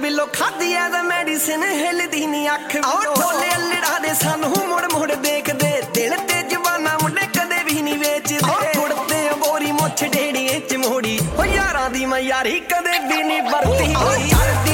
below khadi है दा medicine हिलदी नी अख ढोले अल्लड़ा दे सानू मुड़ मुड़ देख दे दिल ते जवाना मुंडे कदे भी नी वेचदे उड़ते बोरी मुछ ढेड़ी च मोड़ी ओ यारां दी मैं यारी कदे भी नी वरती